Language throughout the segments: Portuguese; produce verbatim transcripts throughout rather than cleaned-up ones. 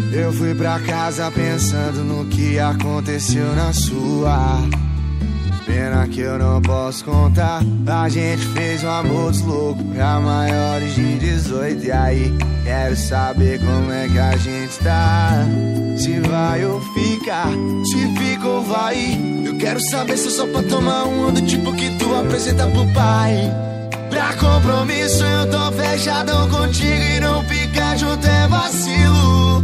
Eu fui pra casa pensando no que aconteceu na sua. Pena que eu não posso contar. A gente fez um amor louco pra maiores de dezoito. E aí, quero saber como é que a gente tá. Se vai ou fica, se fica ou vai. Eu quero saber se é só pra tomar um do tipo que tu apresenta pro pai. Pra compromisso eu tô fechadão contigo e não ficar junto é vacilo.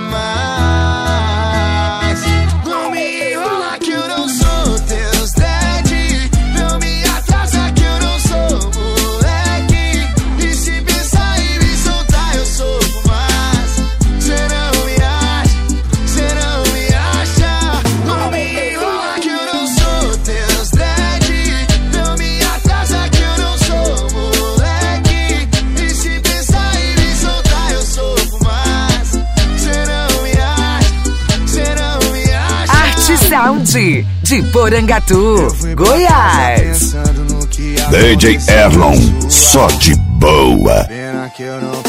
Mas não me enrola que eu não sou teus dread. Não me atrasa que eu não sou moleque. E se pensar em me soltar eu sou mais. Cê não me acha, cê não me acha. Não me enrola que eu não sou teus dread. Não me atrasa que eu não sou moleque. E se pensar em me soltar eu sou mais. Cê não me acha, cê não me acha. Arte Sound de Porangatu, Goiás. D J Erlon, só de boa. Pena que eu não